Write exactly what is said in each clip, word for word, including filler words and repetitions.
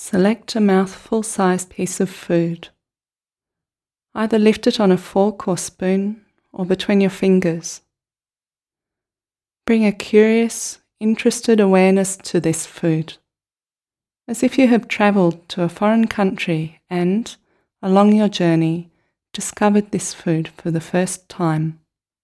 Select a mouthful-sized piece of food. Either lift it on a fork or spoon or between your fingers. Bring a curious, interested awareness to this food, as if you have travelled to a foreign country and, along your journey, discovered this food for the first time.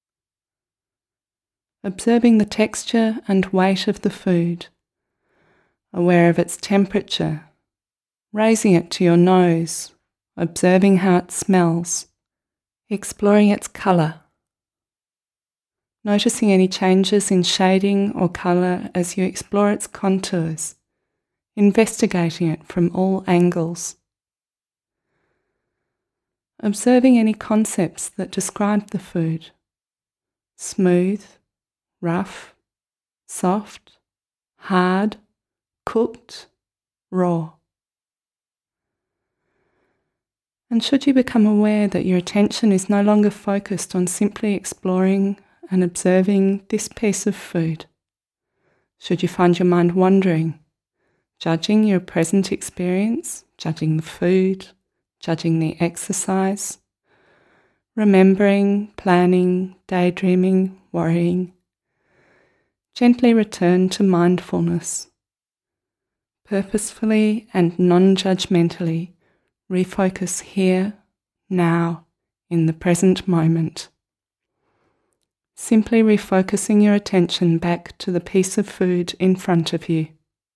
Observing the texture and weight of the food, aware of its temperature, raising it to your nose, observing how it smells, exploring its colour, noticing any changes in shading or colour as you explore its contours, investigating it from all angles. Observing any concepts that describe the food: smooth, rough, soft, hard, cooked, raw. And should you become aware that your attention is no longer focused on simply exploring and observing this piece of food, should you find your mind wandering, judging your present experience, judging the food, judging the exercise, remembering, planning, daydreaming, worrying, gently return to mindfulness. Purposefully and non-judgmentally refocus here, now, in the present moment. Simply refocusing your attention back to the piece of food in front of you.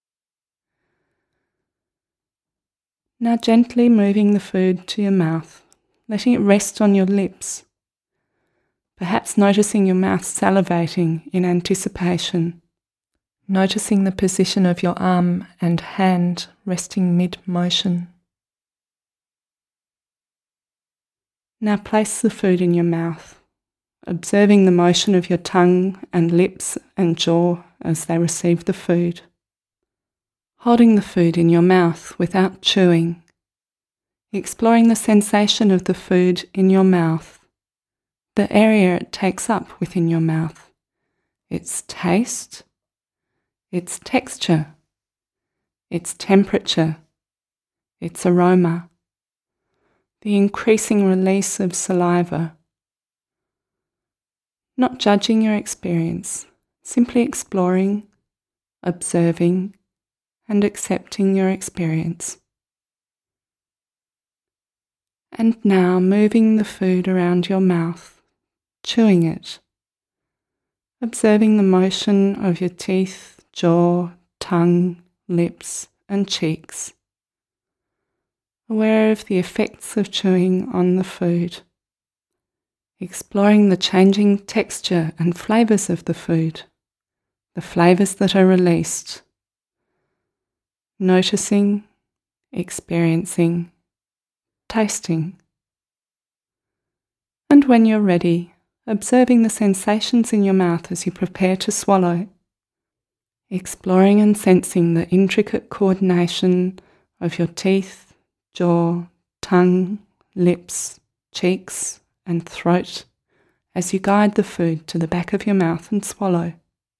Now gently moving the food to your mouth, letting it rest on your lips, perhaps noticing your mouth salivating in anticipation, noticing the position of your arm and hand resting mid-motion. Now place the food in your mouth, observing the motion of your tongue and lips and jaw as they receive the food. Holding the food in your mouth without chewing, exploring the sensation of the food in your mouth, the area it takes up within your mouth, its taste, its texture, its temperature, its aroma, the increasing release of saliva. Not judging your experience, simply exploring, observing, and accepting your experience. And now moving the food around your mouth, chewing it, observing the motion of your teeth, jaw, tongue, lips, and cheeks. Aware of the effects of chewing on the food. Exploring the changing texture and flavours of the food, the flavours that are released. Noticing, experiencing, tasting. And when you're ready, observing the sensations in your mouth as you prepare to swallow. Exploring and sensing the intricate coordination of your teeth, jaw, tongue, lips, cheeks, and throat as you guide the food to the back of your mouth and swallow.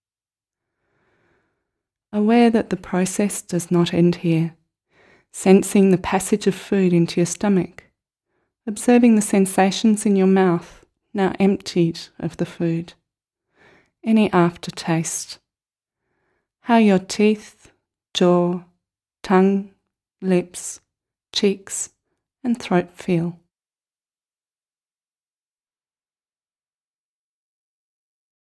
Aware that the process does not end here, sensing the passage of food into your stomach, observing the sensations in your mouth now emptied of the food, any aftertaste, how your teeth, jaw, tongue, lips, cheeks, and throat feel.